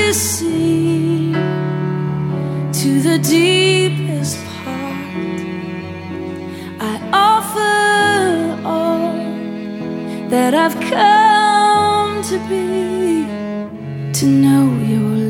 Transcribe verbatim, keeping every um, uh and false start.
this sea to the deepest part. I offer all that I've come to be, to know your